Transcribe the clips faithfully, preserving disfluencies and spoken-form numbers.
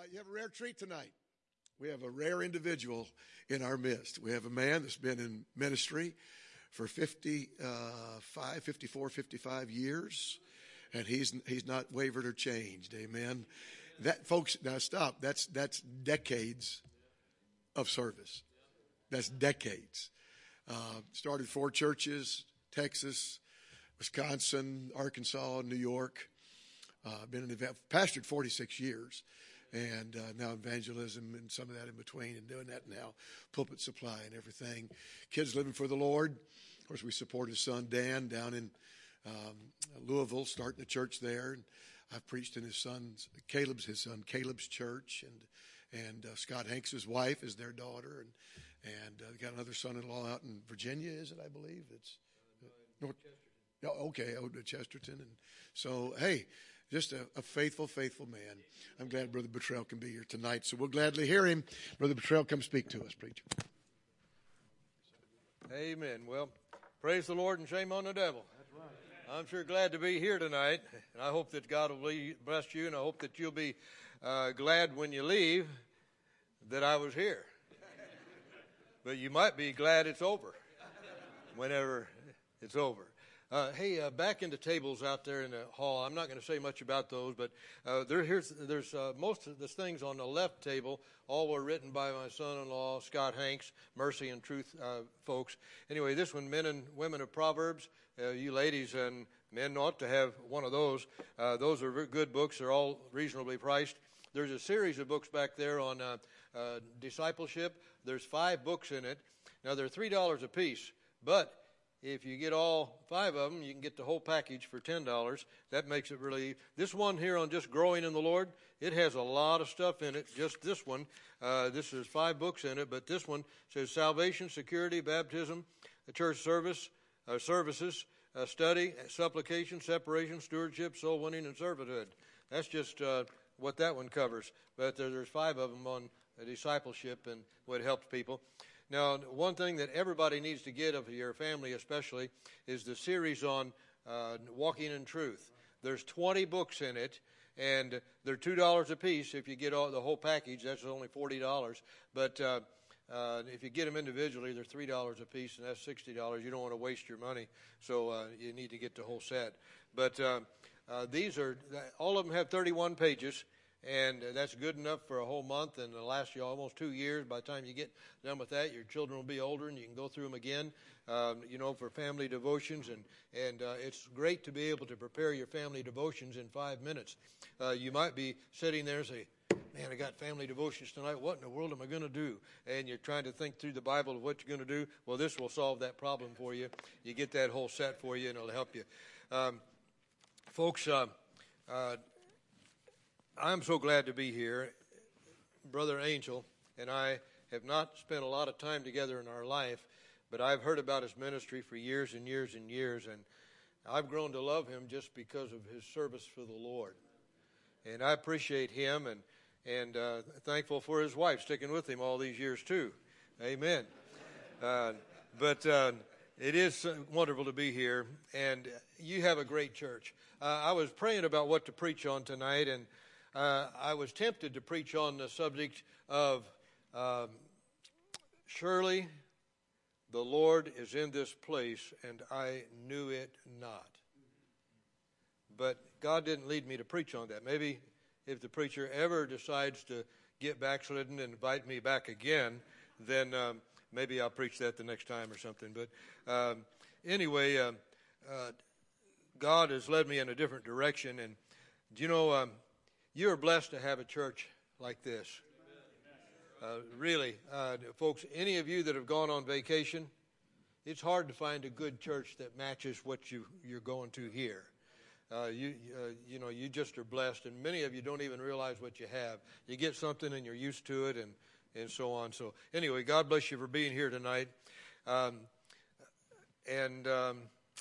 you have a rare treat tonight. We have a rare individual in our midst. We have a man that's been in ministry for fifty-five, fifty-four, fifty-five years, and he's he's not wavered or changed. Amen. That, folks, now stop. That's that's decades of service. That's decades. Uh, started four churches: Texas, Wisconsin, Arkansas, New York. Uh, been an event, pastored forty-six years, and uh, now evangelism and some of that in between, and doing that now, pulpit supply and everything. Kids living for the Lord. Of course, we support his son Dan down in um, Louisville, starting a church there. And I've preached in his son's Caleb's his son Caleb's church, and and uh, Scott Hanks' wife is their daughter, and and uh, got another son-in-law out in Virginia, is it? I believe it's uh, North. Oh, okay, out to Chesterton, and so hey. Just a, a faithful, faithful man. I'm glad Brother Buttrell can be here tonight, so we'll gladly hear him. Brother Buttrell, come speak to us, preacher. Amen. Well, praise the Lord and shame on the devil. That's right. I'm sure glad to be here tonight, and I hope that God will bless you, and I hope that you'll be uh, glad when you leave that I was here. But you might be glad it's over whenever it's over. Uh, hey, uh, back in the tables out there in the hall, I'm not going to say much about those, but uh, there, here's, there's uh, most of the things on the left table, all were written by my son-in-law, Scott Hanks, Mercy and Truth uh, folks. Anyway, this one, Men and Women of Proverbs, uh, you ladies and men ought to have one of those. Uh, those are good books. They're all reasonably priced. There's a series of books back there on uh, uh, discipleship. There's five books in it. Now, they're three dollars a piece, but if you get all five of them, you can get the whole package for ten dollars. That makes it really... This one here on just growing in the Lord, it has a lot of stuff in it, just this one. Uh, this is five books in it, but this one says salvation, security, baptism, church service, uh, services, uh, study, supplication, separation, stewardship, soul winning, and servanthood. That's just uh, what that one covers. But there, there's five of them on uh, discipleship and what helps people. Now, one thing that everybody needs to get of your family especially is the series on uh, walking in truth. There's twenty books in it, and they're two dollars a piece. If you get all, the whole package, that's only forty dollars. But uh, uh, if you get them individually, they're three dollars a piece, and that's sixty dollars. You don't want to waste your money, so uh, you need to get the whole set. But uh, uh, these are, all of them have thirty-one pages. And that's good enough for a whole month, and it'll last you almost two years. By the time you get done with that, your children will be older, and you can go through them again, um, you know, for family devotions. And, and uh, it's great to be able to prepare your family devotions in five minutes. Uh, you might be sitting there and say, man, I got family devotions tonight. What in the world am I going to do? And you're trying to think through the Bible of what you're going to do. Well, this will solve that problem for you. You get that whole set for you, and it'll help you. Um, folks, uh, uh, I'm so glad to be here. Brother Angel and I have not spent a lot of time together in our life, but I've heard about his ministry for years and years and years, and I've grown to love him just because of his service for the Lord. And I appreciate him, and and uh, thankful for his wife sticking with him all these years too. Amen. Uh, but uh, it is wonderful to be here, and you have a great church. Uh, I was praying about what to preach on tonight, and Uh, I was tempted to preach on the subject of um, surely the Lord is in this place, and I knew it not. But God didn't lead me to preach on that. Maybe if the preacher ever decides to get backslidden and invite me back again, then um, maybe I'll preach that the next time or something. But um, anyway, uh, uh, God has led me in a different direction. And do you know... Um, You are blessed to have a church like this. Uh, really, uh, folks, any of you that have gone on vacation, it's hard to find a good church that matches what you, you're going to here. Uh, you, uh, you know, you just are blessed, and many of you don't even realize what you have. You get something and you're used to it, and, and so on. So anyway, God bless you for being here tonight. Um, and... Um,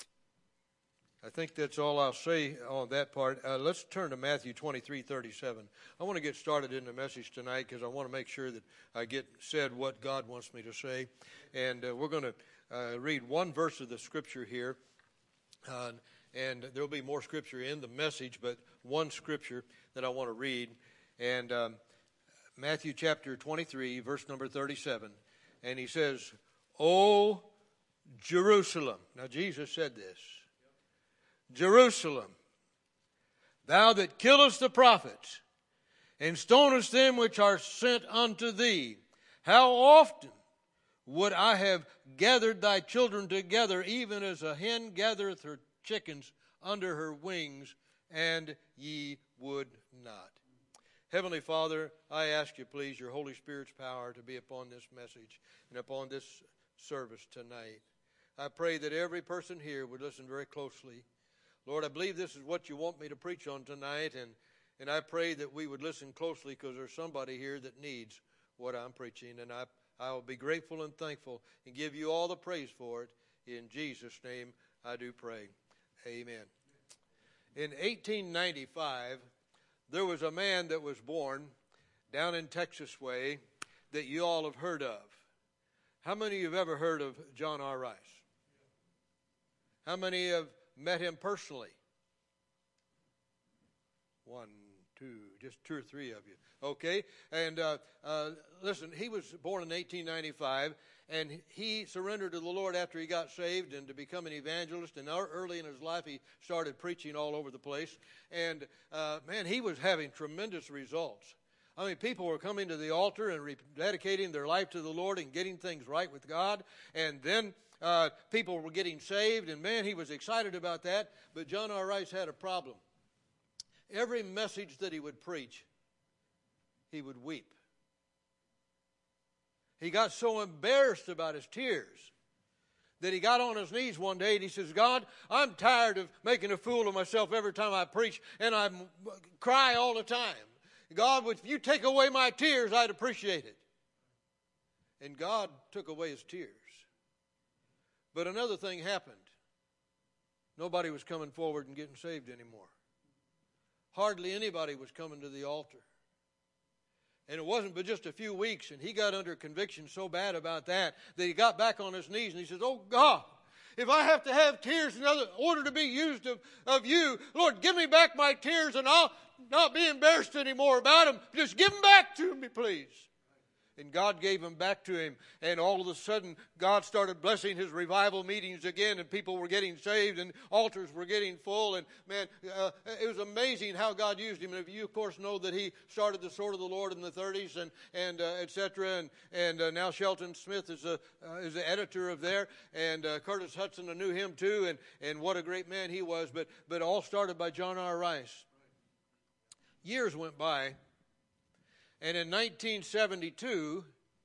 I think that's all I'll say on that part. Uh, let's turn to Matthew twenty-three thirty-seven. I want to get started in the message tonight because I want to make sure that I get said what God wants me to say. And uh, we're going to uh, read one verse of the scripture here. Uh, and there will be more scripture in the message, but one scripture that I want to read. And um, Matthew chapter twenty-three, verse number thirty-seven. And he says, "O Jerusalem." Now Jesus said this. "Jerusalem, thou that killest the prophets, and stonest them which are sent unto thee, how often would I have gathered thy children together, even as a hen gathereth her chickens under her wings, and ye would not." Heavenly Father, I ask you, please, your Holy Spirit's power to be upon this message and upon this service tonight. I pray that every person here would listen very closely. Lord, I believe this is what you want me to preach on tonight, and, and I pray that we would listen closely, because there's somebody here that needs what I'm preaching, and I, I will be grateful and thankful and give you all the praise for it. In Jesus' name I do pray. Amen. In eighteen ninety-five, there was a man that was born down in Texas way that you all have heard of. How many of you have ever heard of John R. Rice? How many have met him personally? One, two, just two or three of you. Okay, and uh, uh, listen, he was born in eighteen ninety-five, and he surrendered to the Lord after he got saved and to become an evangelist. And early in his life, he started preaching all over the place. And uh, man, he was having tremendous results. I mean, people were coming to the altar and rededicating their life to the Lord and getting things right with God. And then uh, people were getting saved, and man, he was excited about that. But John R. Rice had a problem. Every message that he would preach, he would weep. He got so embarrassed about his tears that he got on his knees one day and he says, "God, I'm tired of making a fool of myself every time I preach, and I cry all the time. God, if you take away my tears, I'd appreciate it." And God took away his tears. But another thing happened. Nobody was coming forward and getting saved anymore. Hardly anybody was coming to the altar. And it wasn't but just a few weeks, and he got under conviction so bad about that that he got back on his knees and he says, "Oh God, if I have to have tears in order to be used of, of you, Lord, give me back my tears, and I'll not be embarrassed anymore about them. Just give them back to me, please." And God gave them back to him. And all of a sudden, God started blessing his revival meetings again, and people were getting saved, and altars were getting full. And man, uh, it was amazing how God used him. And you, of course, know that he started the Sword of the Lord in the thirties, and and uh, et cetera. And and uh, now Shelton Smith is a uh, is the editor of there, and uh, Curtis Hudson, I knew him too, and and what a great man he was. But but all started by John R. Rice. Years went by. And in nineteen seventy-two,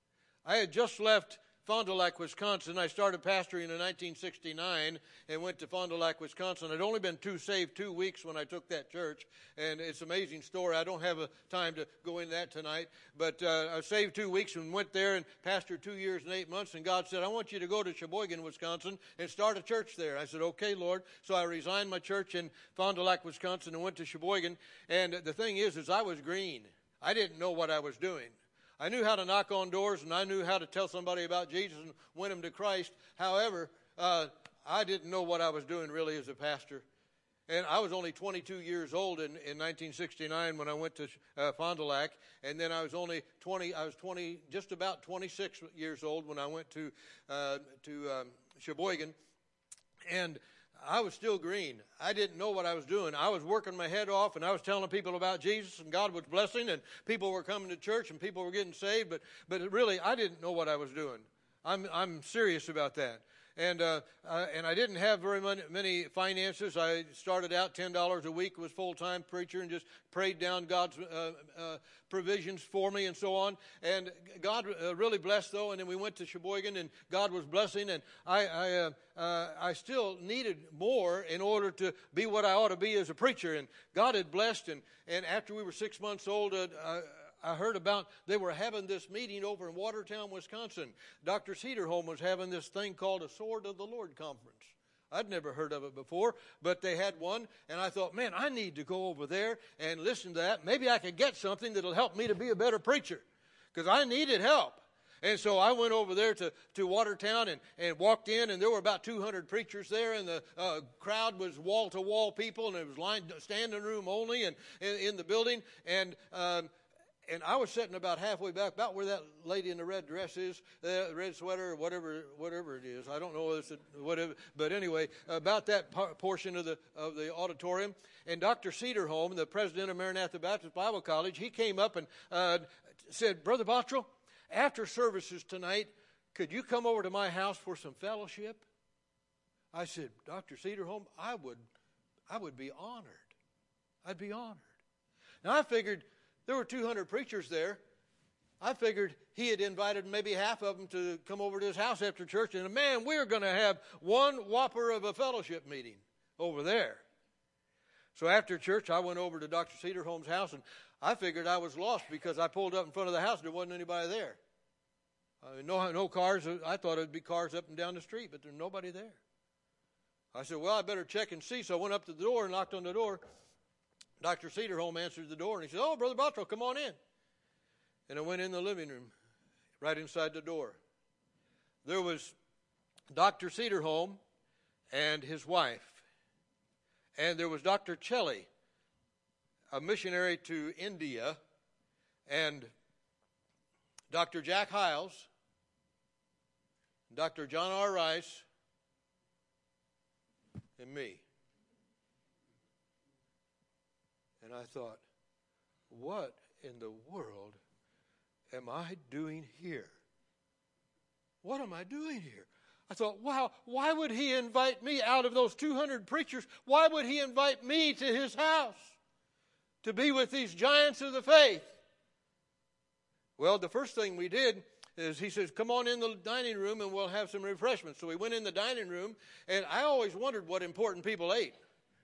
I had just left Fond du Lac, Wisconsin. I started pastoring in nineteen sixty-nine and went to Fond du Lac, Wisconsin. I'd only been two saved two weeks when I took that church, and it's an amazing story. I don't have a time to go into that tonight, but uh, I saved two weeks and went there and pastored two years and eight months, and God said, "I want you to go to Sheboygan, Wisconsin, and start a church there." I said, "Okay, Lord." So I resigned my church in Fond du Lac, Wisconsin, and went to Sheboygan, and the thing is, is I was green. I didn't know what I was doing. I knew how to knock on doors, and I knew how to tell somebody about Jesus and win them to Christ. However, uh, I didn't know what I was doing really as a pastor. And I was only twenty-two years old in, in nineteen sixty-nine when I went to uh, Fond du Lac, and then I was only twenty. I was twenty, just about twenty-six years old when I went to uh, to um, Sheboygan, and I was still green. I didn't know what I was doing. I was working my head off, and I was telling people about Jesus, and God was blessing, and people were coming to church, and people were getting saved. But but really, I didn't know what I was doing. I'm I'm serious about that. And uh, uh, and I didn't have very many, many finances. I started out ten dollars a week, was full-time preacher, and just prayed down God's uh, uh, provisions for me and so on. And God uh, really blessed, though. And then we went to Sheboygan, and God was blessing. And I I, uh, uh, I still needed more in order to be what I ought to be as a preacher. And God had blessed. And, and after we were six months old, uh, uh, I heard about they were having this meeting over in Watertown, Wisconsin. Doctor Cederholm was having this thing called a Sword of the Lord conference. I'd never heard of it before, but they had one, and I thought, man, I need to go over there and listen to that. Maybe I could get something that'll help me to be a better preacher, because I needed help. And so I went over there to, to Watertown and, and walked in, and there were about two hundred preachers there, and the uh, crowd was wall-to-wall people, and it was lined, standing room only and in, in the building. And um, and I was sitting about halfway back, about where that lady in the red dress is, the red sweater, or whatever, whatever it is. I don't know if it's a, whatever, but anyway, about that par- portion of the of the auditorium. And Doctor Cedarholm, the president of Maranatha Baptist Bible College, he came up and uh, said, "Brother Bottrell, after services tonight, could you come over to my house for some fellowship?" I said, "Doctor Cedarholm, I would, I would be honored. I'd be honored." Now I figured. There were two hundred preachers there. I figured he had invited maybe half of them to come over to his house after church. And, man, we're going to have one whopper of a fellowship meeting over there. So after church, I went over to Doctor Cedarholm's house, and I figured I was lost because I pulled up in front of the house and there wasn't anybody there. I mean, no, no cars. I thought it would be cars up and down the street, but there's nobody there. I said, well, I better check and see. So I went up to the door and knocked on the door. Doctor Cedarholm answered the door, and he said, "Oh, Brother Bottrell, come on in." And I went in the living room, right inside the door. There was Doctor Cedarholm and his wife. And there was Doctor Chelly, a missionary to India, and Doctor Jack Hiles, Doctor John R. Rice, and me. And I thought, what in the world am I doing here? What am I doing here? I thought, wow, why would he invite me out of those two hundred preachers? Why would he invite me to his house to be with these giants of the faith? Well, the first thing we did is he says, "Come on in the dining room and we'll have some refreshments." So we went in the dining room, and I always wondered what important people ate.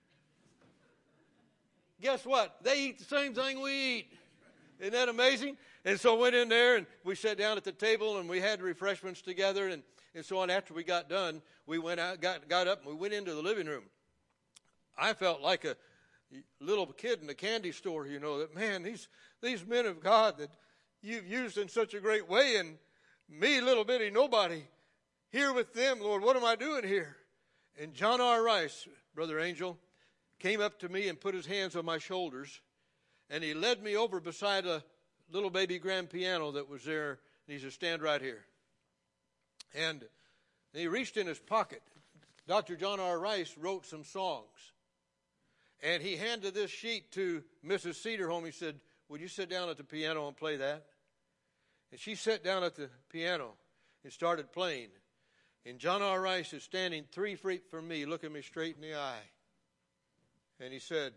Guess what? They eat the same thing we eat. Isn't that amazing? And so I went in there, and we sat down at the table, and we had refreshments together, and, and so on. After we got done, we went out, got, got up, and we went into the living room. I felt like a little kid in a candy store, you know, that, man, these, these men of God that you've used in such a great way, and me, little bitty nobody, here with them, Lord, what am I doing here? And John R. Rice, Brother Angel, came up to me and put his hands on my shoulders, and he led me over beside a little baby grand piano that was there, and he said, "Stand right here." And he reached in his pocket. Doctor John R. Rice wrote some songs, and he handed this sheet to Missus Cedarholm. He said, "Would you sit down at the piano and play that?" And she sat down at the piano and started playing. And John R. Rice is standing three feet from me, looking me straight in the eye. And he said,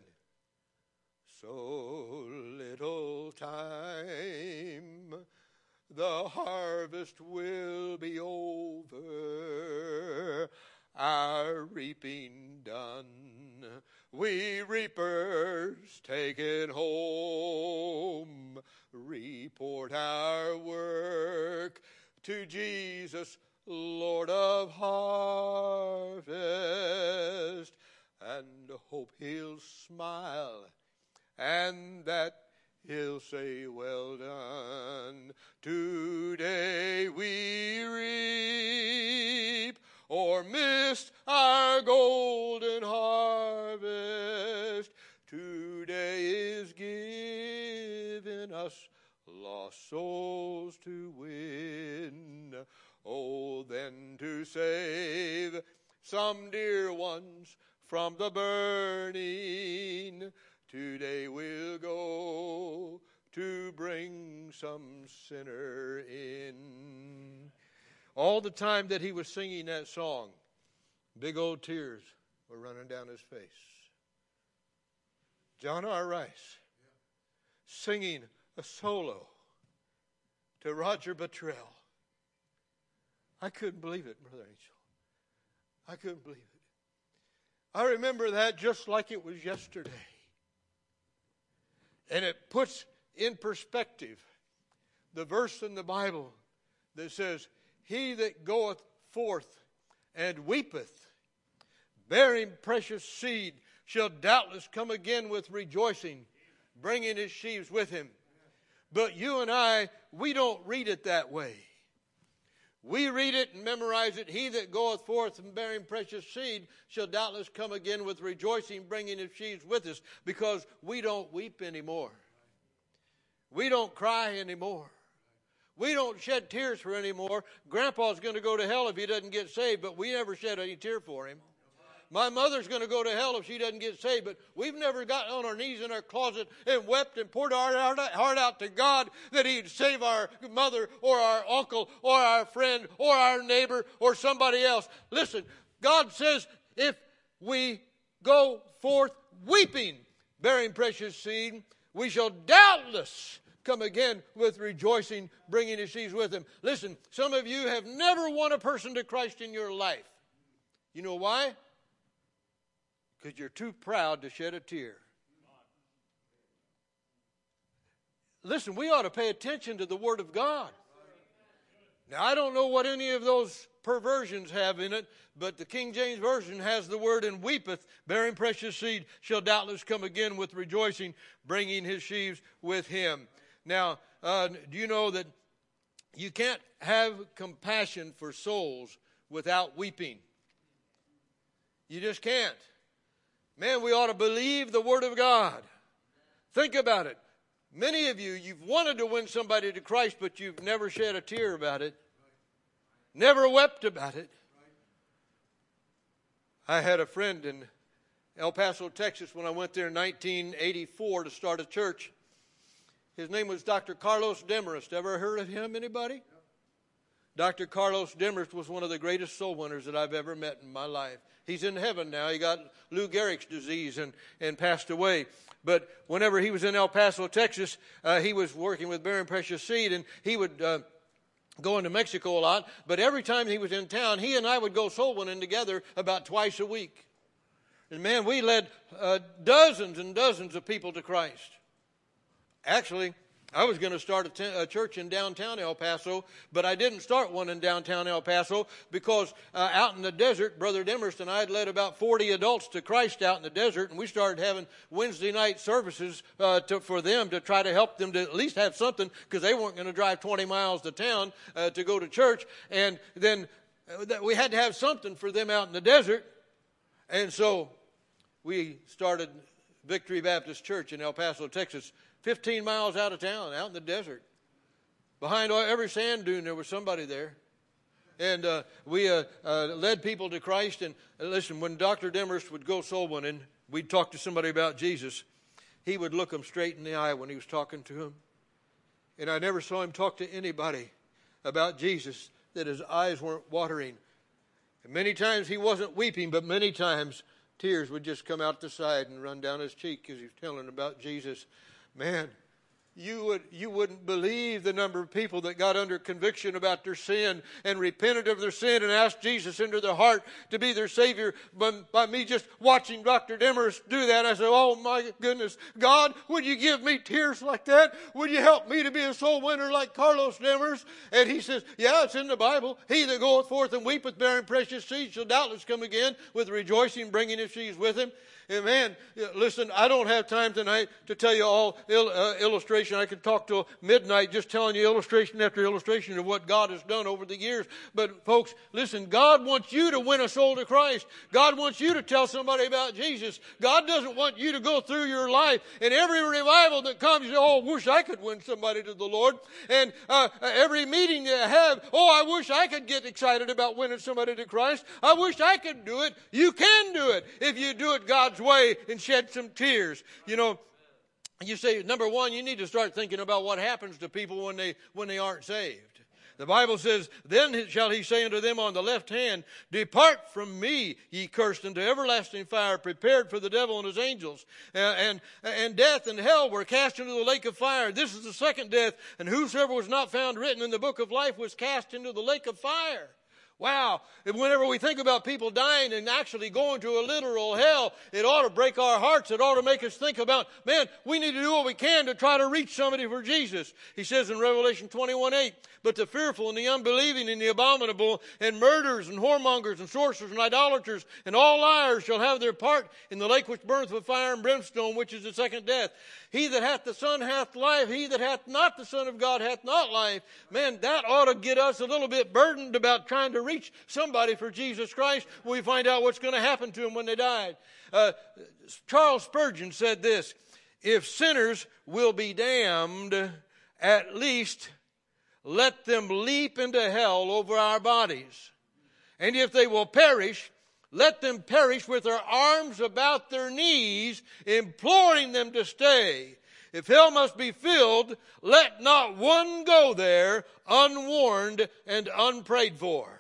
"So little time, the harvest will be over, our reaping done, we reapers taken home, report our work to Jesus, Lord of harvest, and hope he'll smile, and that he'll say, well done. Today we reap, or missed our golden harvest. Today is given us lost souls to win. Oh, then to save some dear ones from the burning, today we'll go to bring some sinner in. All the time that he was singing that song, big old tears were running down his face. John R. Rice singing a solo to Roger Bottrell. I couldn't believe it, Brother Angel. I couldn't believe it. I remember that just like it was yesterday. And it puts in perspective the verse in the Bible that says, he that goeth forth and weepeth, bearing precious seed, shall doubtless come again with rejoicing, bringing his sheaves with him. But you and I, we don't read it that way. We read it and memorize it. He that goeth forth and bearing precious seed shall doubtless come again with rejoicing, bringing his sheaves with us, because we don't weep anymore. We don't cry anymore. We don't shed tears for anymore. Grandpa's going to go to hell if he doesn't get saved, but we never shed any tear for him. My mother's going to go to hell if she doesn't get saved, but we've never gotten on our knees in our closet and wept and poured our heart out to God that He'd save our mother or our uncle or our friend or our neighbor or somebody else. Listen, God says if we go forth weeping, bearing precious seed, we shall doubtless come again with rejoicing, bringing His sheaves with Him. Listen, some of you have never won a person to Christ in your life. You know why? Because you're too proud to shed a tear. Listen, we ought to pay attention to the Word of God. Now, I don't know what any of those perversions have in it, but the King James Version has the word, and weepeth, bearing precious seed, shall doubtless come again with rejoicing, bringing his sheaves with him. Now, uh, do you know that you can't have compassion for souls without weeping? You just can't. Man, we ought to believe the Word of God. Think about it. Many of you, you've wanted to win somebody to Christ, but you've never shed a tear about it. Never wept about it. I had a friend in El Paso, Texas, when I went there in nineteen eighty-four to start a church. His name was Doctor Carlos Demarest. Ever heard of him, anybody? Doctor Carlos Demarest was one of the greatest soul winners that I've ever met in my life. He's in heaven now. He got Lou Gehrig's disease and, and passed away. But whenever he was in El Paso, Texas, uh, he was working with Bearing Precious Seed, and he would uh, go into Mexico a lot. But every time he was in town, he and I would go soul winning together about twice a week. And man, we led uh, dozens and dozens of people to Christ. Actually, I was going to start a, t- a church in downtown El Paso, but I didn't start one in downtown El Paso because uh, out in the desert, Brother Demarest and I had led about forty adults to Christ out in the desert, and we started having Wednesday night services uh, to, for them to try to help them to at least have something, because they weren't going to drive twenty miles to town uh, to go to church. And then uh, we had to have something for them out in the desert. And so we started Victory Baptist Church in El Paso, Texas, fifteen miles out of town, out in the desert. Behind every sand dune, there was somebody there. And uh, we uh, uh, led people to Christ. And uh, listen, when Doctor Demarest would go soul winning, we'd talk to somebody about Jesus. He would look them straight in the eye when he was talking to them. And I never saw him talk to anybody about Jesus that his eyes weren't watering. And many times he wasn't weeping, but many times tears would just come out the side and run down his cheek as he was telling about Jesus. Man, you would you wouldn't believe the number of people that got under conviction about their sin and repented of their sin and asked Jesus into their heart to be their Savior. By, by me just watching Doctor Demarest do that, I said, oh my goodness, God, would you give me tears like that? Would you help me to be a soul winner like Carlos Demarest? And he says, yeah, it's in the Bible. He that goeth forth and weepeth, bearing precious seed, shall doubtless come again with rejoicing, bringing his sheaves with him. And man, listen, I don't have time tonight to tell you all il- uh, illustration. I could talk till midnight just telling you illustration after illustration of what God has done over the years. But folks, listen, God wants you to win a soul to Christ. God wants you to tell somebody about Jesus. God doesn't want you to go through your life and every revival that comes, you say, oh, I wish I could win somebody to the Lord. And uh, every meeting you have, oh, I wish I could get excited about winning somebody to Christ. I wish I could do it. You can do it if you do it God's way and shed some tears. You know, you say, number one, you need to start thinking about what happens to people when they when they aren't saved. The Bible says, then shall he say unto them on the left hand, depart from me, ye cursed, into everlasting fire, prepared for the devil and his angels. Uh, and, and death and hell were cast into the lake of fire. This is the second death, and whosoever was not found written in the book of life was cast into the lake of fire. Wow, whenever we think about people dying and actually going to a literal hell, it ought to break our hearts. It ought to make us think about, man, we need to do what we can to try to reach somebody for Jesus. He says in Revelation twenty-one eight, but the fearful and the unbelieving and the abominable and murderers and whoremongers and sorcerers and idolaters and all liars shall have their part in the lake which burneth with fire and brimstone, which is the second death. He that hath the Son hath life. He that hath not the Son of God hath not life. Man, that ought to get us a little bit burdened about trying to reach somebody for Jesus Christ when we find out what's going to happen to them when they died. Uh, Charles Spurgeon said this, if sinners will be damned, at least let them leap into hell over our bodies. And if they will perish, let them perish with their arms about their knees, imploring them to stay. If hell must be filled, let not one go there unwarned and unprayed for.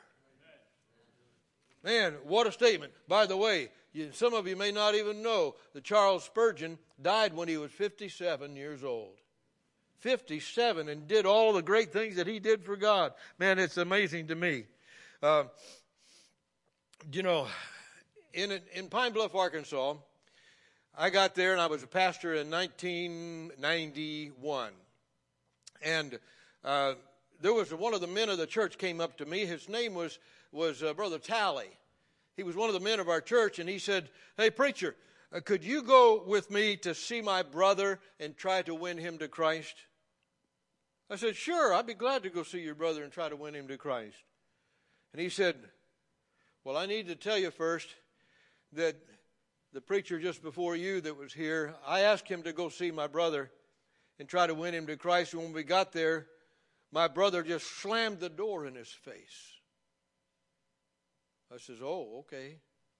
Man, what a statement. By the way, you, some of you may not even know that Charles Spurgeon died when he was fifty-seven years old. fifty-seven, and did all the great things that he did for God. Man, it's amazing to me. Uh, you know, in, in Pine Bluff, Arkansas, I got there and I was a pastor in nineteen ninety-one. And uh, there was one of the men of the church came up to me. His name was, was uh, Brother Talley. He was one of the men of our church, and he said, "Hey, preacher, uh, could you go with me to see my brother and try to win him to Christ?" I said, "Sure, I'd be glad to go see your brother and try to win him to Christ." And he said, "Well, I need to tell you first that the preacher just before you that was here, I asked him to go see my brother and try to win him to Christ. And when we got there, my brother just slammed the door in his face." I says, "Oh, okay."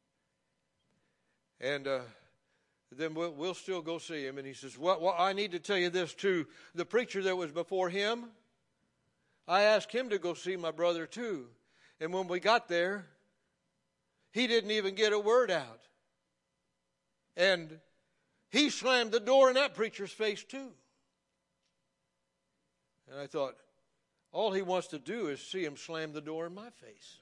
And uh, then we'll, we'll still go see him. And he says, well, well, I need to tell you this too. The preacher that was before him, I asked him to go see my brother too. And when we got there, he didn't even get a word out. And he slammed the door in that preacher's face too. And I thought, all he wants to do is see him slam the door in my face.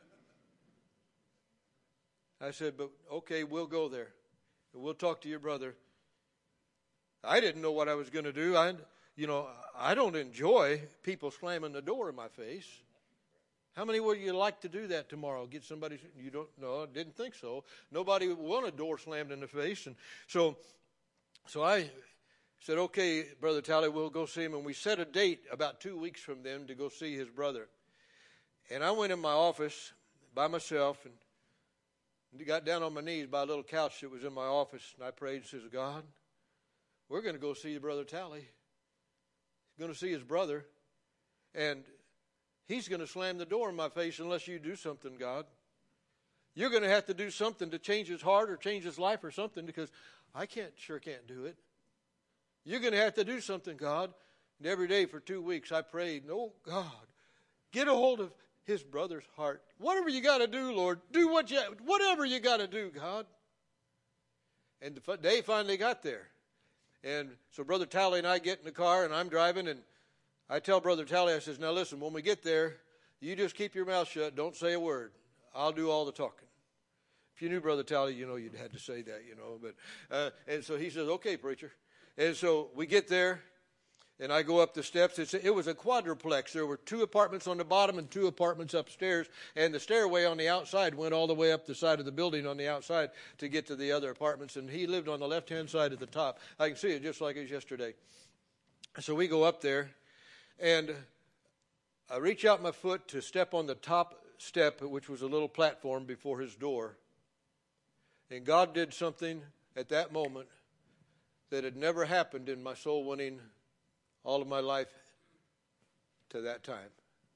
I said, "But okay, we'll go there. We'll talk to your brother." I didn't know what I was going to do. I, you know, I don't enjoy people slamming the door in my face. How many would you like to do that tomorrow? Get somebody, you don't know, didn't think so. Nobody would want a door slammed in the face. And so, so I said, "Okay, Brother Talley, we'll go see him." And we set a date about two weeks from then to go see his brother. And I went in my office by myself and got down on my knees by a little couch that was in my office, and I prayed and says, "God, we're going to go see Brother Talley. He's going to see his brother, and he's going to slam the door in my face unless you do something, God. You're going to have to do something to change his heart or change his life or something, because I can't, sure can't do it. You're going to have to do something, God." And every day for two weeks I prayed, "Oh, God, get a hold of his brother's heart. Whatever you got to do, Lord, do what you, whatever you got to do, God." And the day finally got there. And so Brother Talley and I get in the car, and I'm driving, and I tell Brother Talley, I says, "Now listen, when we get there, you just keep your mouth shut. Don't say a word. I'll do all the talking." If you knew Brother Talley, you know you'd had to say that, you know. But uh, and so he says, "Okay, preacher." And so we get there. And I go up the steps. It's, it was a quadruplex. There were two apartments on the bottom and two apartments upstairs. And the stairway on the outside went all the way up the side of the building on the outside to get to the other apartments. And he lived on the left-hand side at the top. I can see it just like it was yesterday. So we go up there. And I reach out my foot to step on the top step, which was a little platform before his door. And God did something at that moment that had never happened in my soul winning all of my life to that time.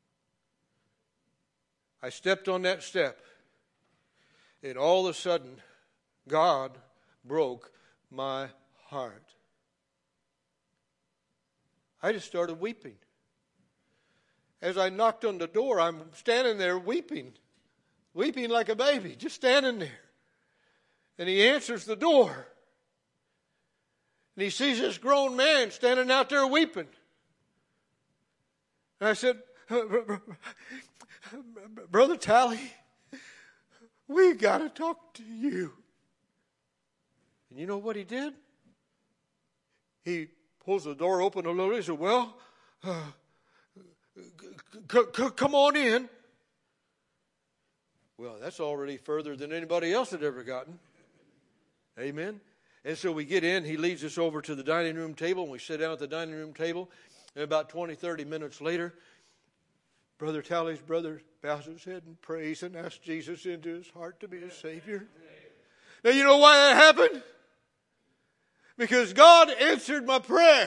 I stepped on that step, and all of a sudden, God broke my heart. I just started weeping. As I knocked on the door, I'm standing there weeping, weeping like a baby, just standing there. And he answers the door. And he sees this grown man standing out there weeping. And I said, "Brother Talley, we got to talk to you." And you know what he did? He pulls the door open a little. He said, "Well, uh, c- c- come on in." Well, that's already further than anybody else had ever gotten. Amen. And so we get in, he leads us over to the dining room table, and we sit down at the dining room table. And about twenty, thirty minutes later, Brother Talley's brother bows his head and prays and asks Jesus into his heart to be his Savior. Now, you know why that happened? because God answered my prayer.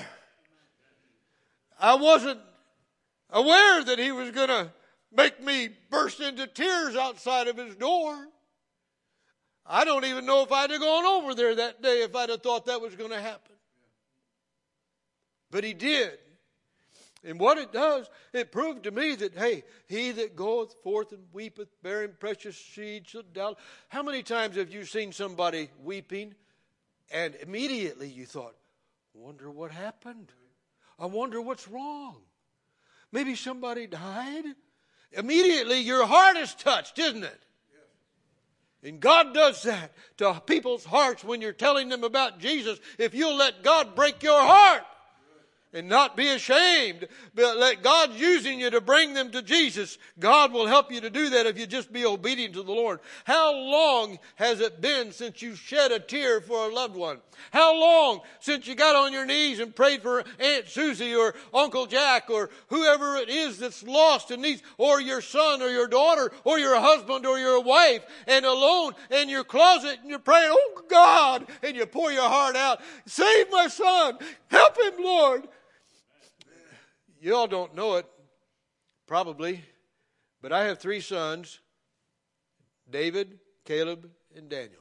I wasn't aware that He was going to make me burst into tears outside of His door. I don't even know if I'd have gone over there that day if I'd have thought that was going to happen. But He did. And what it does, it proved to me that, hey, he that goeth forth and weepeth, bearing precious seed, shall doubt. How many times have you seen somebody weeping and immediately you thought, wonder what happened? I wonder what's wrong. Maybe somebody died. Immediately your heart is touched, isn't it? And God does that to people's hearts when you're telling them about Jesus. If you'll let God break your heart and not be ashamed, but let God using you to bring them to Jesus, God will help you to do that if you just be obedient to the Lord. How long has it been since you shed a tear for a loved one? How long since you got on your knees and prayed for Aunt Susie or Uncle Jack or whoever it is that's lost and needs, or your son or your daughter or your husband or your wife, and alone in your closet and you're praying, oh God, and you pour your heart out, save my son, help him, Lord. You all don't know it, probably, but I have three sons, David, Caleb, and Daniel.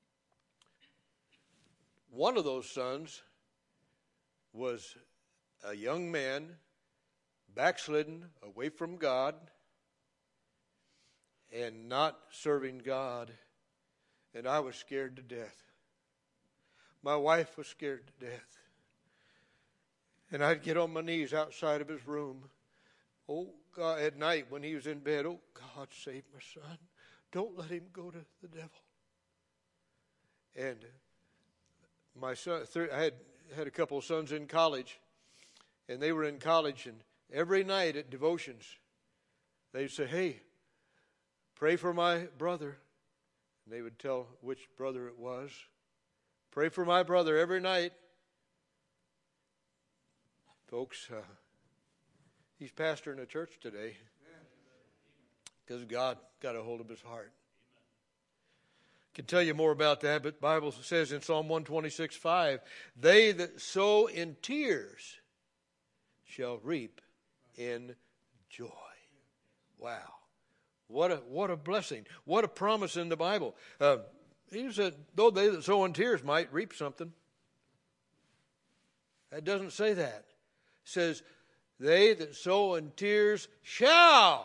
One of those sons was a young man, backslidden, away from God, and not serving God, and I was scared to death. My wife was scared to death. And I'd get on my knees outside of his room. Oh, God, at night when he was in bed, oh, God, save my son. Don't let him go to the devil. And my son, I had, had a couple of sons in college, and they were in college, and every night at devotions, they'd say, hey, pray for my brother. And they would tell which brother it was. Pray for my brother every night. Folks, uh, he's pastoring a church today because God got a hold of his heart. I can tell you more about that, but the Bible says in Psalm one twenty-six, five, they that sow in tears shall reap in joy. Wow. What a, what a blessing. What a promise in the Bible. Uh, he said, though they that sow in tears might reap something. That doesn't say that. It says, they that sow in tears shall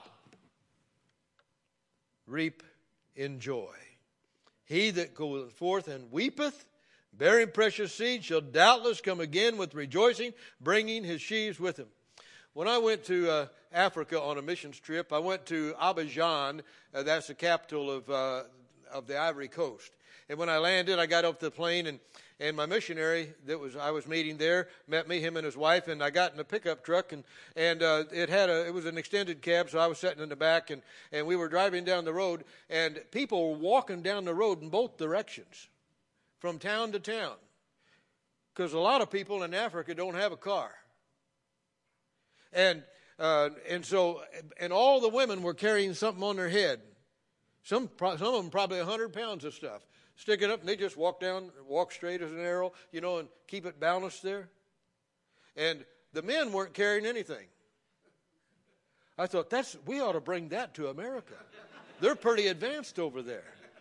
reap in joy. He that goeth forth and weepeth, bearing precious seed, shall doubtless come again with rejoicing, bringing his sheaves with him. When I went to uh, Africa on a missions trip, I went to Abidjan. Uh, that's the capital of uh, of the Ivory Coast. And when I landed, I got off the plane, and, and my missionary that was I was meeting there met me, him and his wife, and I got in a pickup truck, and and uh, it had a it was an extended cab, so I was sitting in the back, and, and we were driving down the road, and people were walking down the road in both directions, from town to town, because a lot of people in Africa don't have a car. And uh, and so and all the women were carrying something on their head. Some some of them probably a hundred pounds of stuff. Stick it up, and they just walk down, walk straight as an arrow, you know, and keep it balanced there. And the men weren't carrying anything. I thought that's we ought to bring that to America. They're pretty advanced over there.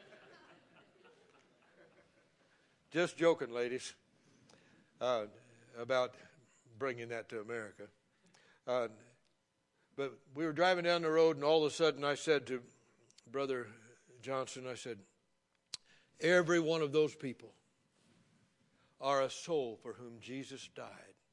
Just joking, ladies, uh, about bringing that to America. Uh, but we were driving down the road, and all of a sudden I said to Brother Johnson, I said, every one of those people are a soul for whom Jesus died.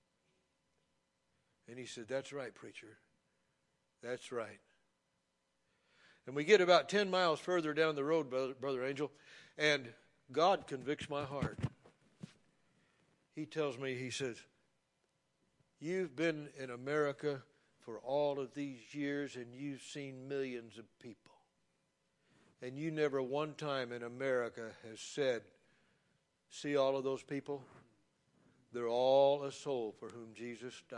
And he said, that's right, preacher. That's right. And we get about ten miles further down the road, Brother, Brother Angel, and God convicts my heart. He tells me, he says, you've been in America for all of these years, and you've seen millions of people. And you never one time in America has said, see all of those people? They're all a soul for whom Jesus died.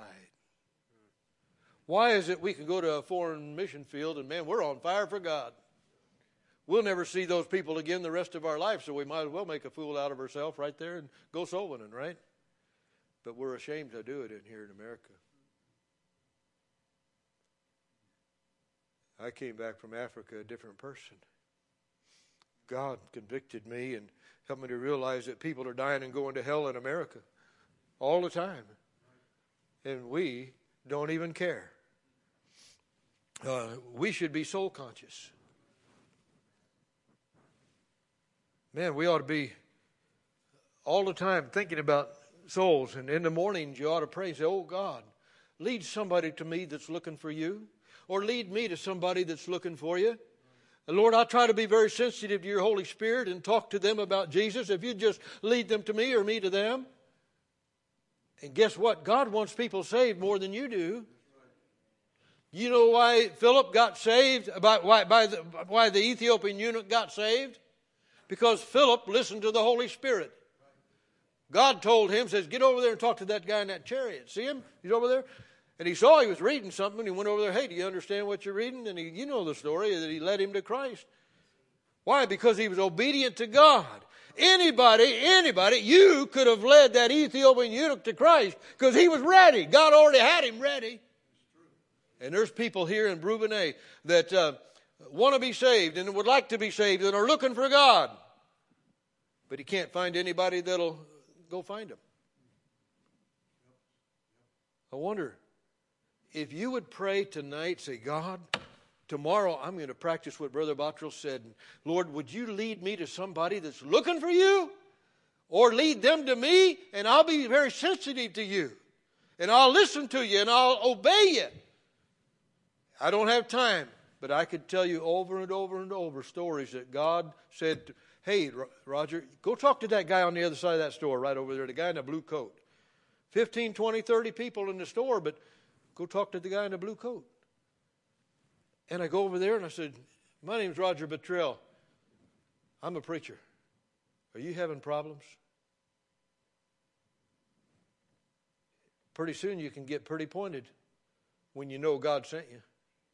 Why is it we can go to a foreign mission field and, man, we're on fire for God. We'll never see those people again the rest of our life, so we might as well make a fool out of ourselves right there and go soul winning, right? But we're ashamed to do it in here in America. I came back from Africa a different person. God convicted me and helped me to realize that people are dying and going to hell in America all the time. And we don't even care. Uh, we should be soul conscious. Man, we ought to be all the time thinking about souls. And in the mornings, you ought to pray and say, oh, God, lead somebody to me that's looking for you. Or lead me to somebody that's looking for you. And Lord, I'll try to be very sensitive to your Holy Spirit and talk to them about Jesus. If you just lead them to me or me to them. And guess what? God wants people saved more than you do. You know why Philip got saved? About why, by the, why the Ethiopian eunuch got saved? Because Philip listened to the Holy Spirit. God told him, says, get over there and talk to that guy in that chariot. See him? He's over there. And he saw he was reading something, and he went over there, hey, do you understand what you're reading? And he, you know the story, that he led him to Christ. Why? Because he was obedient to God. Anybody, anybody, you could have led that Ethiopian eunuch to Christ because he was ready. God already had him ready. And there's people here in Brubene that uh, want to be saved and would like to be saved and are looking for God. But he can't find anybody that'll go find him. I wonder if you would pray tonight, say, God, tomorrow I'm going to practice what Brother Bottrell said. Lord, would you lead me to somebody that's looking for you? Or lead them to me, and I'll be very sensitive to you. And I'll listen to you, and I'll obey you. I don't have time, but I could tell you over and over and over stories that God said, hey, Roger, go talk to that guy on the other side of that store right over there, the guy in the blue coat. fifteen, twenty, thirty people in the store, but go talk to the guy in the blue coat. And I go over there and I said, my name's Roger Bottrell. I'm a preacher. Are you having problems? Pretty soon you can get pretty pointed when you know God sent you.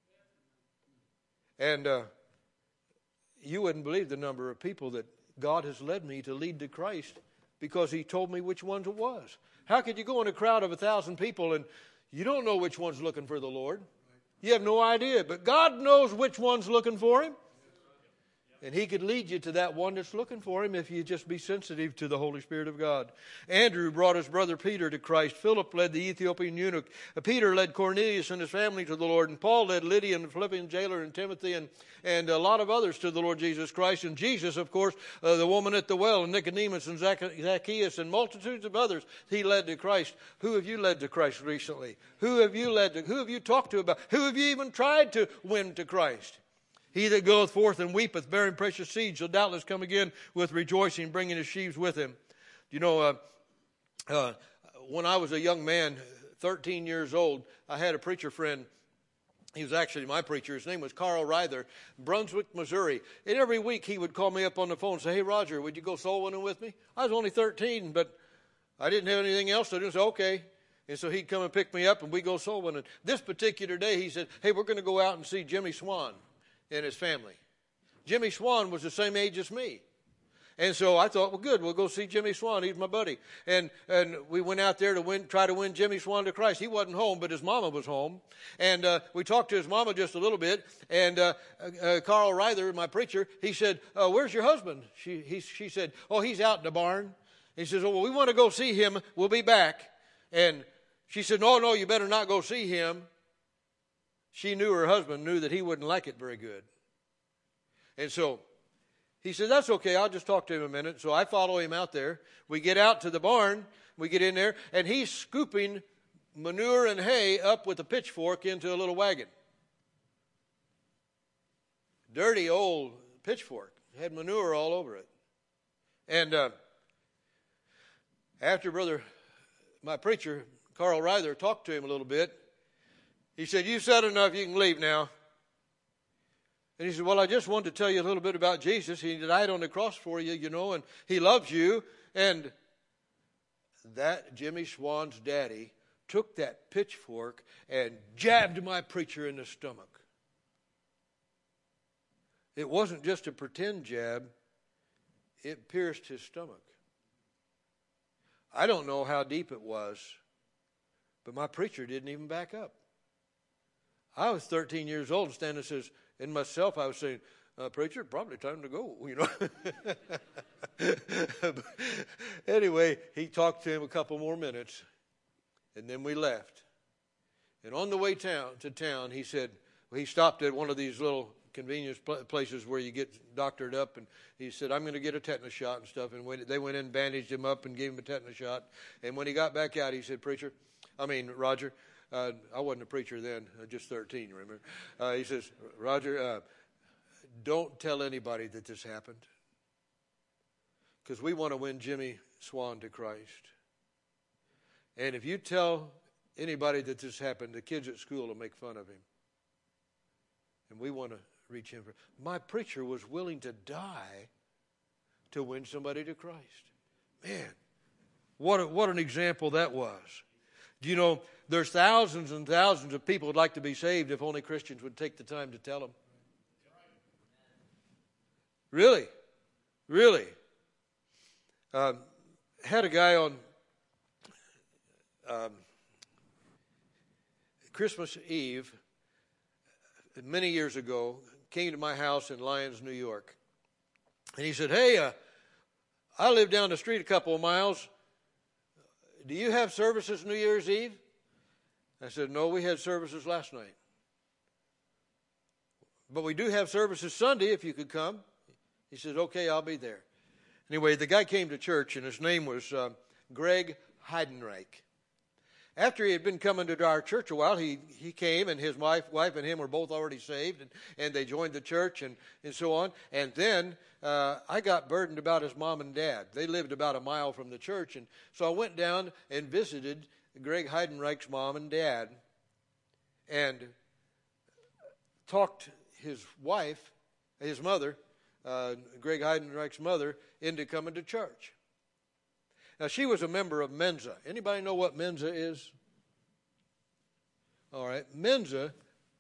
And uh, you wouldn't believe the number of people that God has led me to lead to Christ because he told me which ones it was. How could you go in a crowd of a thousand people and you don't know which one's looking for the Lord? You have no idea. But God knows which one's looking for him. And he could lead you to that one that's looking for him if you just be sensitive to the Holy Spirit of God. Andrew brought his brother Peter to Christ. Philip led the Ethiopian eunuch. Peter led Cornelius and his family to the Lord. And Paul led Lydia and the Philippian jailer and Timothy and, and a lot of others to the Lord Jesus Christ. And Jesus, of course, uh, the woman at the well and Nicodemus and Zacchaeus and multitudes of others he led to Christ. Who have you led to Christ recently? Who have you led to? Who have you talked to about? Who have you even tried to win to Christ? He that goeth forth and weepeth, bearing precious seed, shall doubtless come again with rejoicing, bringing his sheaves with him. You know, uh, uh, when I was a young man, thirteen years old, I had a preacher friend. He was actually my preacher. His name was Carl Reither, Brunswick, Missouri. And every week he would call me up on the phone and say, hey, Roger, would you go soul winning with me? I was only thirteen, but I didn't have anything else to do. So, okay. And so he'd come and pick me up and we'd go soul winning. This particular day he said, hey, we're going to go out and see Jimmy Swan and his family. Jimmy Swan was the same age as me. And so I thought, well, good, we'll go see Jimmy Swan. He's my buddy. And and we went out there to win, try to win Jimmy Swan to Christ. He wasn't home, but his mama was home. And uh, we talked to his mama just a little bit. And uh, uh, Carl Reither, my preacher, he said, uh, where's your husband? She, he, she said, oh, he's out in the barn. He says, oh, well, we want to go see him. We'll be back. And she said, no, no, you better not go see him. She knew her husband knew that he wouldn't like it very good. And so he said, that's okay. I'll just talk to him a minute. So I follow him out there. We get out to the barn. We get in there. And he's scooping manure and hay up with a pitchfork into a little wagon. Dirty old pitchfork. Had manure all over it. And uh, after brother, my preacher, Carl Reither, talked to him a little bit, he said, you've said enough, you can leave now. And he said, well, I just wanted to tell you a little bit about Jesus. He died on the cross for you, you know, and he loves you. And that Jimmy Swan's daddy took that pitchfork and jabbed my preacher in the stomach. It wasn't just a pretend jab. It pierced his stomach. I don't know how deep it was, but my preacher didn't even back up. I was thirteen years old and standing and says, in myself, I was saying, uh, preacher, probably time to go, you know. Anyway, he talked to him a couple more minutes, and then we left. And on the way town, to town, he said, well, he stopped at one of these little convenience places where you get doctored up, and he said, I'm going to get a tetanus shot and stuff. And when they went in, bandaged him up and gave him a tetanus shot. And when he got back out, he said, preacher, I mean, Roger, uh, I wasn't a preacher then, uh, just thirteen, remember? Uh, he says, Roger, uh, don't tell anybody that this happened, because we want to win Jimmy Swan to Christ. And if you tell anybody that this happened, the kids at school will make fun of him. And we want to reach him. For, my preacher was willing to die to win somebody to Christ. Man, what a, what an example that was. Do you know, there's thousands and thousands of people who'd like to be saved if only Christians would take the time to tell them. Really? Really? Um, had a guy on um, Christmas Eve many years ago, came to my house in Lyons, New York. And he said, hey, uh, I live down the street a couple of miles. Do you have services New Year's Eve? I said, no, we had services last night. But we do have services Sunday if you could come. He said, okay, I'll be there. Anyway, the guy came to church, and his name was uh, Greg Heidenreich. After he had been coming to our church a while, he, he came, and his wife, wife and him were both already saved, and, and they joined the church and, and so on. And then uh, I got burdened about his mom and dad. They lived about a mile from the church, and so I went down and visited Greg Heidenreich's mom and dad and talked his wife, his mother, uh, Greg Heidenreich's mother, into coming to church. Now, she was a member of Mensa. Anybody know what Mensa is? All right. Mensa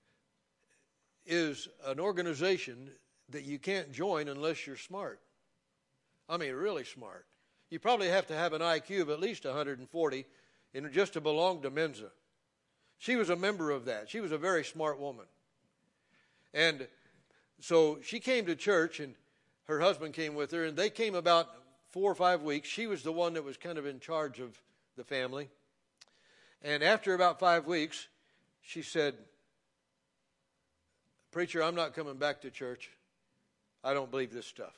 is an organization that you can't join unless you're smart. I mean, really smart. You probably have to have an I Q of at least one hundred forty in just to belong to Mensa. She was a member of that. She was a very smart woman. And so she came to church, and her husband came with her, and they came about four or five weeks. She was the one that was kind of in charge of the family. And after about five weeks, she said, preacher, I'm not coming back to church. I don't believe this stuff.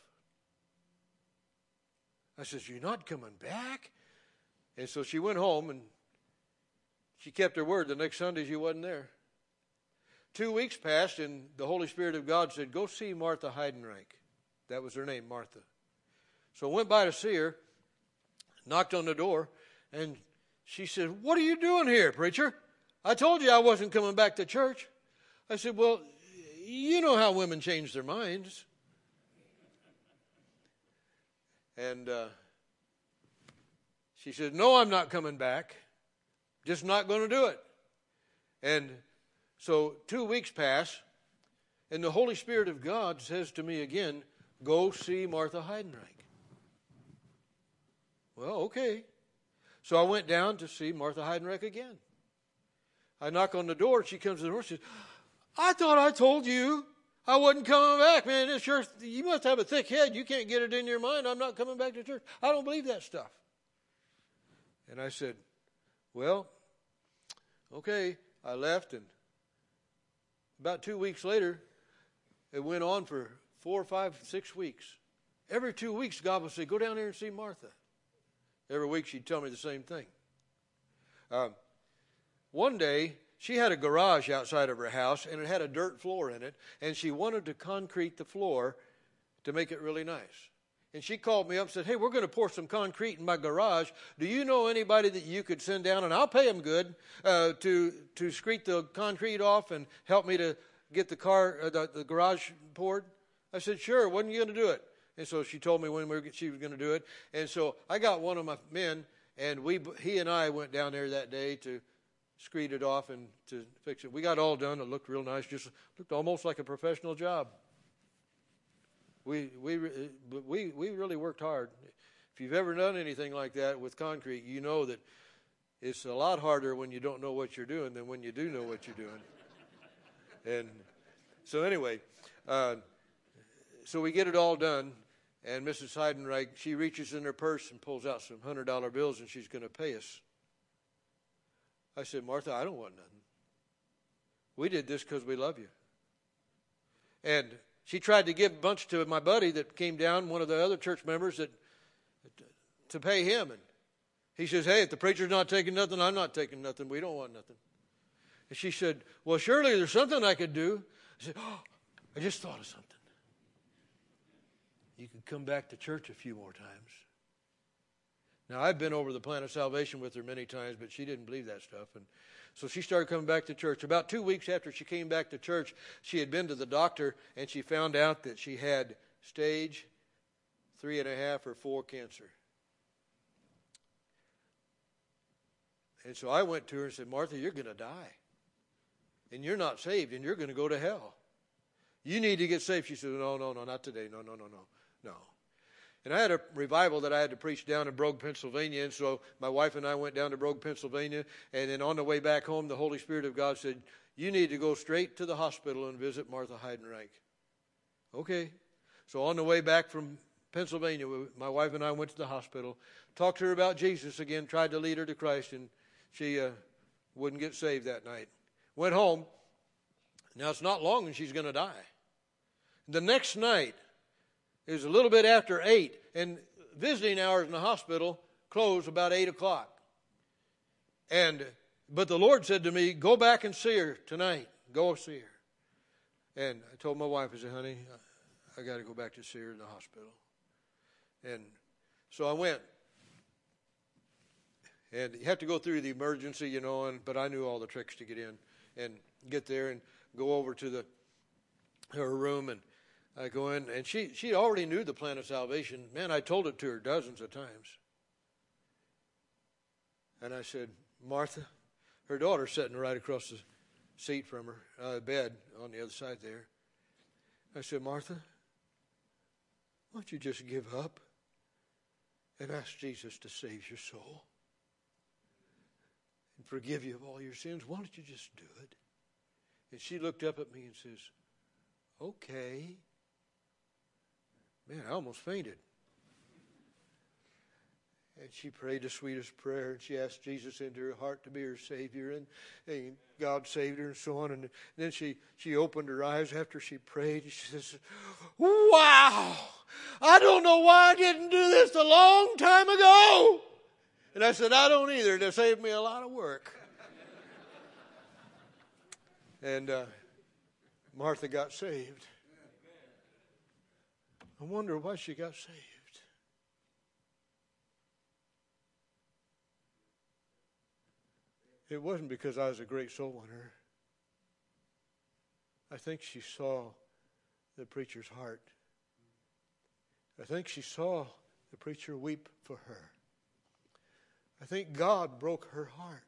I said, you're not coming back? And so she went home, and she kept her word. The next Sunday, she wasn't there. Two weeks passed, and the Holy Spirit of God said, go see Martha Heidenreich. That was her name, Martha. So I went by to see her, knocked on the door, and she said, what are you doing here, preacher? I told you I wasn't coming back to church. I said, well, you know how women change their minds. And uh, she said, no, I'm not coming back. Just not going to do it. And so two weeks pass, and the Holy Spirit of God says to me again, go see Martha Heidenreich. Well, okay. So I went down to see Martha Heidenreich again. I knock on the door, and she comes to the door. She says, I thought I told you I wasn't coming back, man. It's sure, you must have a thick head. You can't get it in your mind. I'm not coming back to church. I don't believe that stuff. And I said, well, okay. I left, and about two weeks later, it went on for four, five, six weeks. Every two weeks, God would say, go down there and see Martha. Every week she'd tell me the same thing. Um, one day, she had a garage outside of her house, and it had a dirt floor in it, and she wanted to concrete the floor to make it really nice. And she called me up and said, hey, we're going to pour some concrete in my garage. Do you know anybody that you could send down, and I'll pay them good, uh, to to screed the concrete off and help me to get the car, uh, the, the garage poured? I said, sure. When are you going to do it? And so she told me when we were, she was going to do it. And so I got one of my men, and we he and I went down there that day to screed it off and to fix it. We got all done. It looked real nice. Just looked almost like a professional job. We we we we really worked hard. If you've ever done anything like that with concrete, you know that it's a lot harder when you don't know what you're doing than when you do know what you're doing. And so anyway, uh, so we get it all done, and Missus Heidenreich, she reaches in her purse and pulls out some one hundred dollar bills, and she's going to pay us. I said, Martha, I don't want nothing. We did this because we love you. And she tried to give a bunch to my buddy that came down, one of the other church members, that to pay him. And he says, hey, if the preacher's not taking nothing, I'm not taking nothing. We don't want nothing. And she said, well, surely there's something I could do. I said, oh, I just thought of something. You could come back to church a few more times. Now, I've been over the Plan of Salvation with her many times, but she didn't believe that stuff. And so she started coming back to church. About two weeks after she came back to church, she had been to the doctor, and she found out that she had stage three and a half or four cancer. And so I went to her and said, Martha, you're going to die. And you're not saved, and you're going to go to hell. You need to get saved. She said, no, no, no, not today. No, no, no, no, no. And I had a revival that I had to preach down in Brogue, Pennsylvania. And so my wife and I went down to Brogue, Pennsylvania. And then on the way back home, the Holy Spirit of God said, you need to go straight to the hospital and visit Martha Heidenreich. Okay. So on the way back from Pennsylvania, my wife and I went to the hospital, talked to her about Jesus again, tried to lead her to Christ, and she uh, wouldn't get saved that night. Went home. Now it's not long and she's going to die. The next night, it was a little bit after eight, and visiting hours in the hospital closed about eight o'clock. And but the Lord said to me, go back and see her tonight. Go see her. And I told my wife, I said, honey, I got to go back to see her in the hospital. And so I went. And you have to go through the emergency, you know, and but I knew all the tricks to get in and get there and go over to the her room, and I go in, and she she already knew the Plan of Salvation. Man, I told it to her dozens of times. And I said, Martha, her daughter's sitting right across the seat from her, uh, bed on the other side there. I said, Martha, why don't you just give up and ask Jesus to save your soul and forgive you of all your sins? Why don't you just do it? And she looked up at me and says, okay. Man, I almost fainted. And she prayed the sweetest prayer, and she asked Jesus into her heart to be her Savior, and, and God saved her and so on. And then she, she opened her eyes after she prayed, and she says, wow, I don't know why I didn't do this a long time ago. And I said, I don't either. It saved me a lot of work. And uh, Martha got saved. I wonder why she got saved. It wasn't because I was a great soul winner. I think she saw the preacher's heart. I think she saw the preacher weep for her. I think God broke her heart.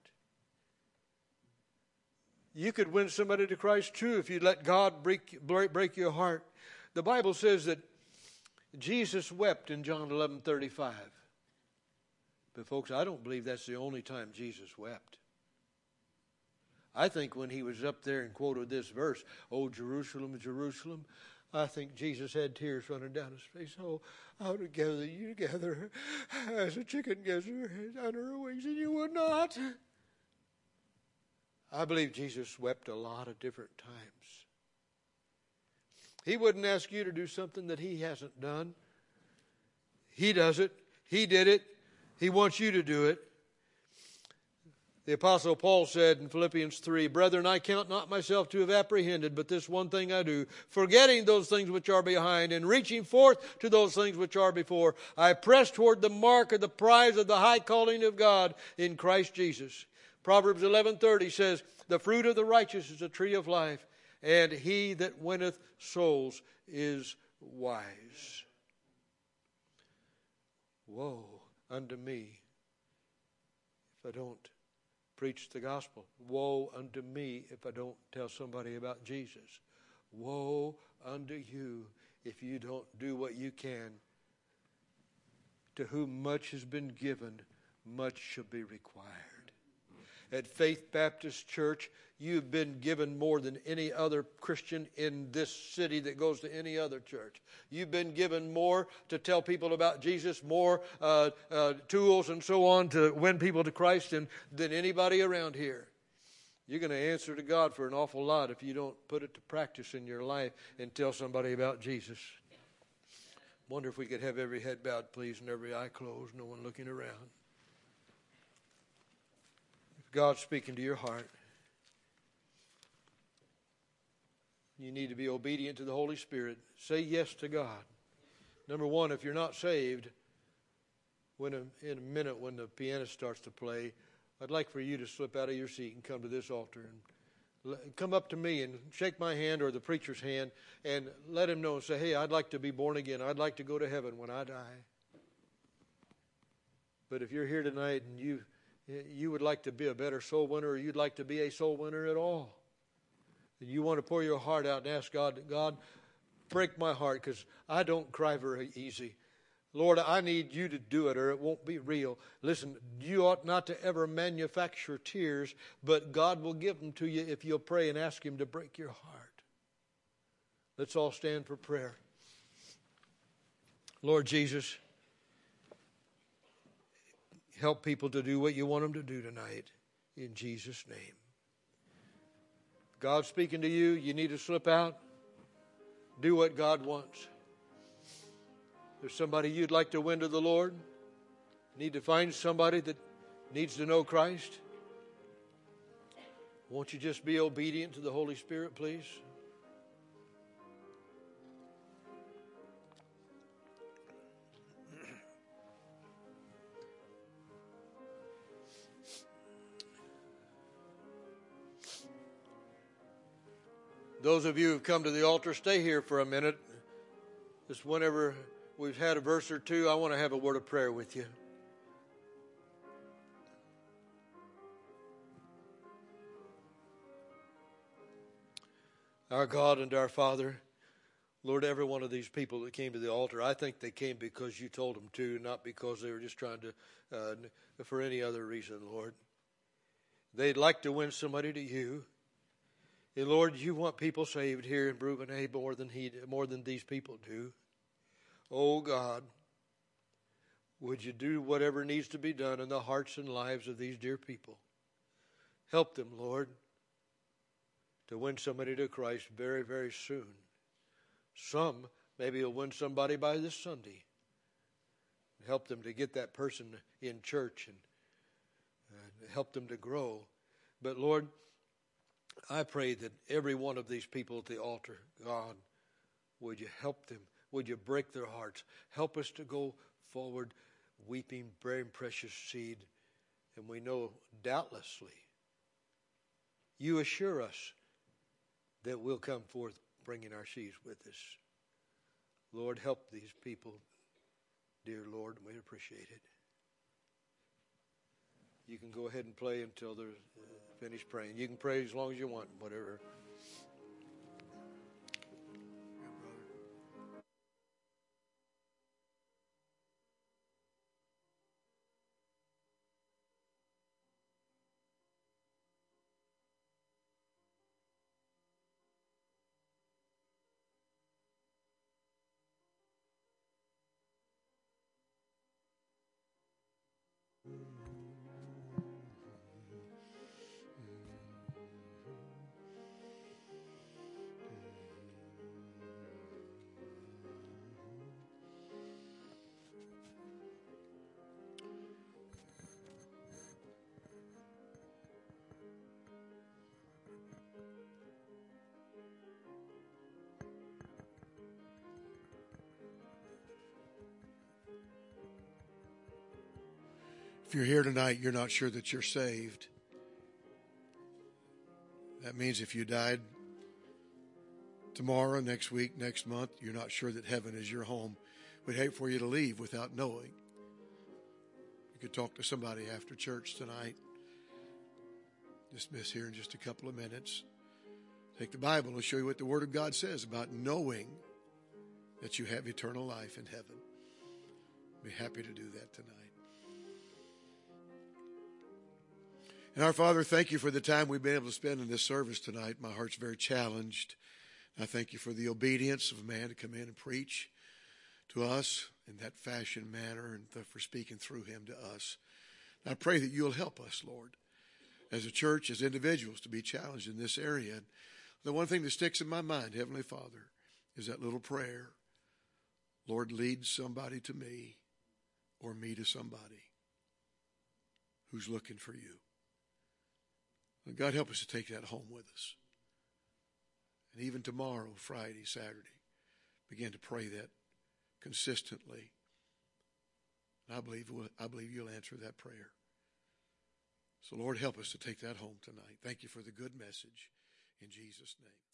You could win somebody to Christ too if you let God break, break your heart. The Bible says that Jesus wept in John eleven thirty-five. But folks, I don't believe that's the only time Jesus wept. I think when he was up there and quoted this verse, "Oh, Jerusalem, Jerusalem," I think Jesus had tears running down his face. Oh, I would have gathered you together as a chicken gathers her head under her wings, and you would not. I believe Jesus wept a lot of different times. He wouldn't ask you to do something that he hasn't done. He does it. He did it. He wants you to do it. The Apostle Paul said in Philippians three, "Brethren, I count not myself to have apprehended, but this one thing I do, forgetting those things which are behind and reaching forth to those things which are before, I press toward the mark of the prize of the high calling of God in Christ Jesus." Proverbs eleven thirty says, "The fruit of the righteous is a tree of life, and he that winneth souls is wise." Woe unto me if I don't preach the gospel. Woe unto me if I don't tell somebody about Jesus. Woe unto you if you don't do what you can. To whom much has been given, much shall be required. At Faith Baptist Church, you've been given more than any other Christian in this city that goes to any other church. You've been given more to tell people about Jesus, more uh, uh, tools and so on to win people to Christ than, than anybody around here. You're going to answer to God for an awful lot if you don't put it to practice in your life and tell somebody about Jesus. Wonder if we could have every head bowed, please, and every eye closed, no one looking around. If God's speaking to your heart, you need to be obedient to the Holy Spirit. Say yes to God. Number one, if you're not saved, when a, in a minute when the pianist starts to play, I'd like for you to slip out of your seat and come to this altar and come up to me and shake my hand or the preacher's hand and let him know and say, hey, I'd like to be born again. I'd like to go to heaven when I die. But if you're here tonight and you you would like to be a better soul winner, or you'd like to be a soul winner at all, and you want to pour your heart out and ask God, God, break my heart, because I don't cry very easy. Lord, I need you to do it or it won't be real. Listen, you ought not to ever manufacture tears, but God will give them to you if you'll pray and ask Him to break your heart. Let's all stand for prayer. Lord Jesus, help people to do what you want them to do tonight, in Jesus' name. God's speaking to you. You need to slip out. Do what God wants. There's somebody you'd like to win to the Lord. Need to find somebody that needs to know Christ. Won't you just be obedient to the Holy Spirit, please? Those of you who've come to the altar, stay here for a minute. Just whenever we've had a verse or two, I want to have a word of prayer with you. Our God and our Father, Lord, every one of these people that came to the altar, I think they came because you told them to, not because they were just trying to, uh, for any other reason, Lord. They'd like to win somebody to you. And Lord, you want people saved here in Brubene more than he, more than these people do. Oh God, would you do whatever needs to be done in the hearts and lives of these dear people? Help them, Lord, to win somebody to Christ very, very soon. Some, maybe you'll win somebody by this Sunday. Help them to get that person in church and uh, help them to grow. But Lord, I pray that every one of these people at the altar, God, would you help them? Would you break their hearts? Help us to go forward, weeping, bearing precious seed. And we know doubtlessly, you assure us that we'll come forth bringing our sheaves with us. Lord, help these people, dear Lord. We appreciate it. You can go ahead and play until they're finished praying. You can pray as long as you want, whatever. If you're here tonight, you're not sure that you're saved. That means if you died tomorrow, next week, next month, you're not sure that heaven is your home. We'd hate for you to leave without knowing. You could talk to somebody after church tonight. Dismiss here in just a couple of minutes. Take the Bible and show you what the Word of God says about knowing that you have eternal life in heaven. Be happy to do that tonight. And our Father, thank you for the time we've been able to spend in this service tonight. My heart's very challenged. I thank you for the obedience of a man to come in and preach to us in that fashion manner, and for speaking through him to us. And I pray that you'll help us, Lord, as a church, as individuals, to be challenged in this area. And the one thing that sticks in my mind, Heavenly Father, is that little prayer. Lord, lead somebody to me, or me to somebody who's looking for you. And God, help us to take that home with us. And even tomorrow, Friday, Saturday, begin to pray that consistently. And I believe, I believe you'll answer that prayer. So, Lord, help us to take that home tonight. Thank you for the good message. In Jesus' name.